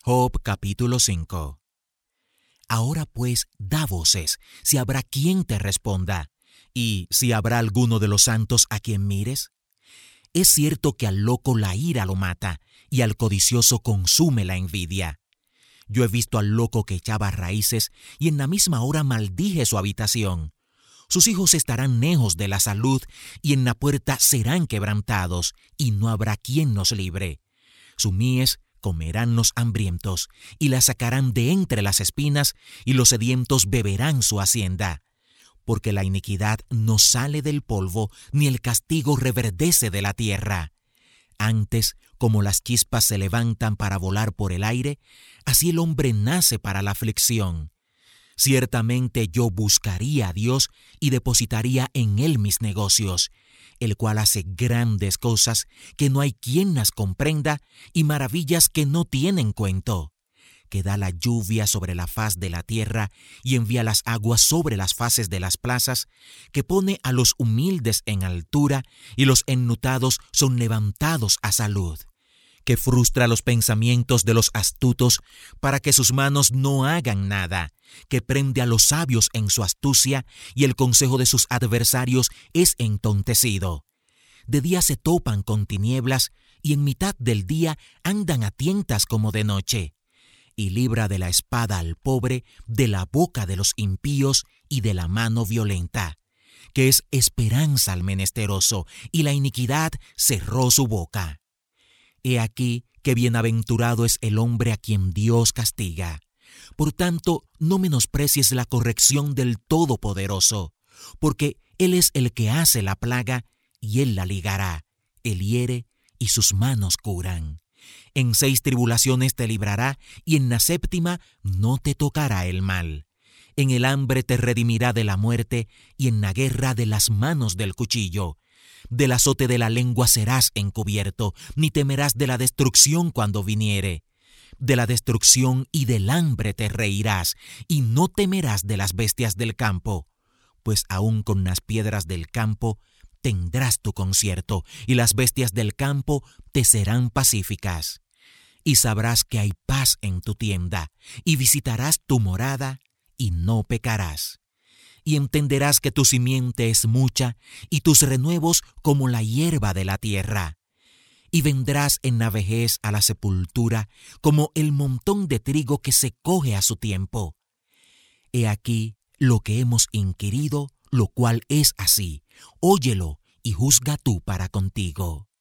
Job capítulo 5. Ahora pues, da voces, si habrá quien te responda, y si habrá alguno de los santos a quien mires. Es cierto que al loco la ira lo mata, y al codicioso consume la envidia. Yo he visto al loco que echaba raíces, y en la misma hora maldije su habitación. Sus hijos estarán lejos de la salud, y en la puerta serán quebrantados, y no habrá quien los libre. Su mies comerán los hambrientos, y la sacarán de entre las espinas, y los sedientos beberán su hacienda. Porque la iniquidad no sale del polvo, ni el castigo reverdece de la tierra. Antes, como las chispas se levantan para volar por el aire, así el hombre nace para la aflicción. Ciertamente yo buscaría a Dios y depositaría en Él mis negocios, el cual hace grandes cosas que no hay quien las comprenda y maravillas que no tienen cuento, que da la lluvia sobre la faz de la tierra y envía las aguas sobre las faces de las plazas, que pone a los humildes en altura y los enlutados son levantados a salud, que frustra los pensamientos de los astutos para que sus manos no hagan nada, que prende a los sabios en su astucia y el consejo de sus adversarios es entontecido. De día se topan con tinieblas y en mitad del día andan a tientas como de noche. Y libra de la espada al pobre, de la boca de los impíos y de la mano violenta, que es esperanza al menesteroso, y la iniquidad cerró su boca. He aquí que bienaventurado es el hombre a quien Dios castiga. Por tanto, no menosprecies la corrección del Todopoderoso, porque Él es el que hace la plaga, y Él la ligará, Él hiere, y sus manos curan. En 6 tribulaciones te librará, y en la 7ª no te tocará el mal. En el hambre te redimirá de la muerte, y en la guerra de las manos del cuchillo. Del azote de la lengua serás encubierto, ni temerás de la destrucción cuando viniere. De la destrucción y del hambre te reirás, y no temerás de las bestias del campo, pues aun con las piedras del campo tendrás tu concierto, y las bestias del campo te serán pacíficas. Y sabrás que hay paz en tu tienda, y visitarás tu morada, y no pecarás. Y entenderás que tu simiente es mucha, y tus renuevos como la hierba de la tierra. Y vendrás en la vejez a la sepultura, como el montón de trigo que se coge a su tiempo. He aquí lo que hemos inquirido, lo cual es así. Óyelo y juzga tú para contigo.